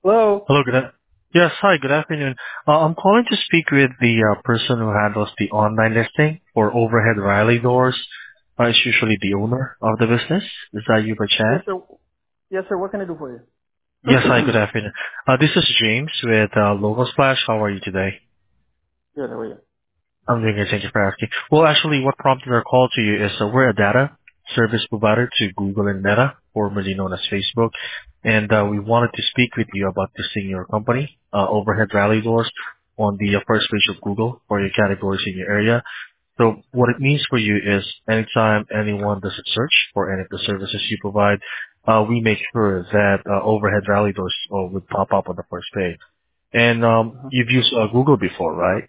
Hello. Hello, yes, hi, good afternoon. I'm calling to speak with the person who handles the online listing for Overhead Riley Doors. It's usually the owner of the business. Is that you by Yes, chance? sir. Yes, sir. What can I do for you? Yes, hi, good afternoon. This is James with Logo Splash. How are you today? Good. How are you? I'm doing good, thank you for asking. Well, actually, what prompted our call to you is we're a data service provider to Google and Meta, formerly known as Facebook, and we wanted to speak with you about listing your company, Overhead Rally Doors, on the first page of Google for your categories in your area. So what it means for you is anytime anyone does a search for any of the services you provide, we make sure that Overhead Rally Doors would pop up on the first page. And Uh-huh. you've used Google before, right?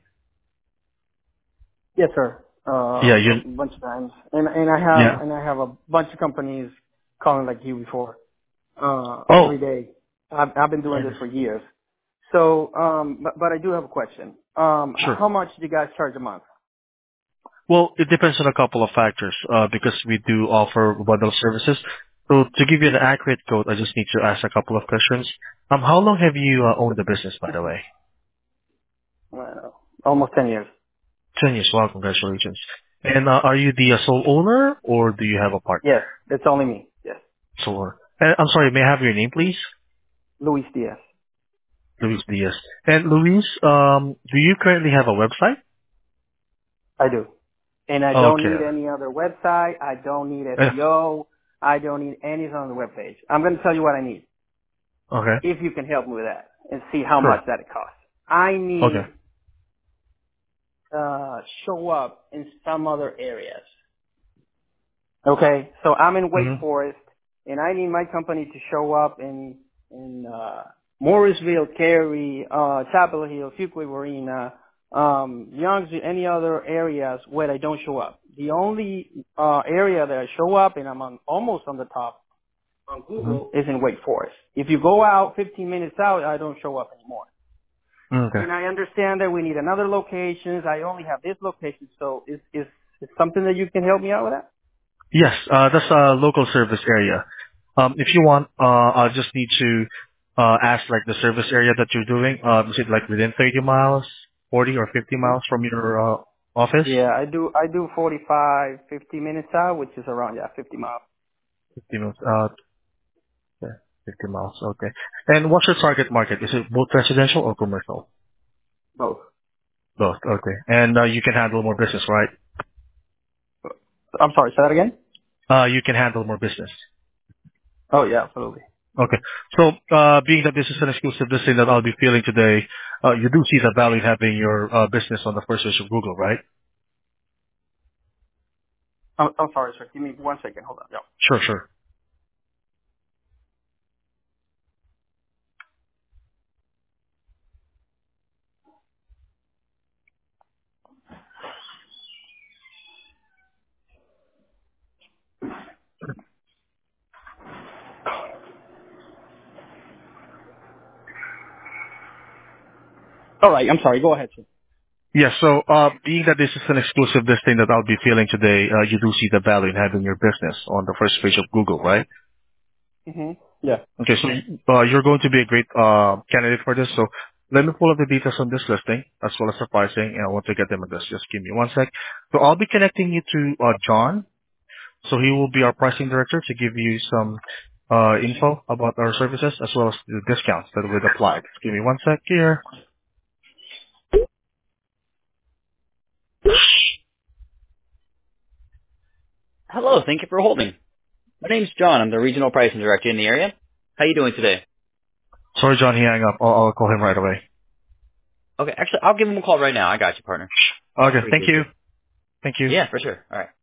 Yes, sir. Yeah, A you. bunch of times, and I have a bunch of companies calling like you before. Oh, Every day. I've been doing I this guess. for years. So, but I do have a question. Sure. How much do you guys charge a month? Well, it depends on a couple of factors, because we do offer bundle services. So to give you an accurate quote, I just need to ask a couple of questions. How long have you owned the business, by the way? Almost 10 years. 10 years. Wow, congratulations. And are you the sole owner, or do you have a partner? Yes, it's only me. Yes, Sole owner. And I'm sorry, may I have your name, please? Luis Diaz. Luis Diaz. And Luis, do you currently have a website? I do. And I don't Okay. need any other website. I don't need Eh, SEO. I don't need anything on the webpage. I'm going to tell you what I need. Okay. If you can help me with that and see how much Sure. that it costs. I Okay. need show up in some other areas. Okay, so I'm in Wake Mm-hmm. Forest, and I need my company to show up in Morrisville, Cary, Chapel Hill, Fuquay Marina, Youngsville, any other areas where I don't show up. The only area that I show up, and I'm almost on the top on Google, Mm-hmm. is in Wake Forest. If you go out 15 minutes out, I don't show up anymore. Okay. And I understand that we need another locations. I only have this location, so is something that you can help me out with that? Yes, that's a local service area. If you want, I'll just need to ask like the service area that you're doing. Is it like within 30 miles, 40 or 50 Hmm? miles from your office? Yeah, I do 45, 50 minutes out, which is around 50 miles. 50 miles. Yeah, 50 miles. Okay. And what's your target market? Is it both residential or commercial? Both. Both. Okay. And you can handle more business, right? I'm sorry, say that again? You can handle more business. Oh yeah, absolutely. Okay. So, being that this is an exclusive listing that I'll be feeling today, you do see the value in having your business on the first search of Google, right? I'm sorry, sir. Give me 1 second. Hold on. Yeah. Sure, sure. All right, I'm sorry. Go ahead, sir. Yes. So, being that this is an exclusive listing that I'll be feeling today, you do see the value in having your business on the first page of Google, right? Mhm. Yeah. Okay. So, you're going to be a great candidate for this. So, let me pull up the details on this listing as well as the pricing, and I want to get them on this. Just give me 1 sec. So, I'll be connecting you to John. So, he will be our pricing director to give you some info about our services as well as the discounts that would apply. Just give me 1 sec here. Hello, thank you for holding. My name's John. I'm the regional pricing director in the area. How you doing today? Sorry, John, he hung up. I'll call him right away. Okay, actually, I'll give him a call right now. I got you, partner. Okay. Thank Appreciate you. you. Thank you. Yeah, for sure. All right.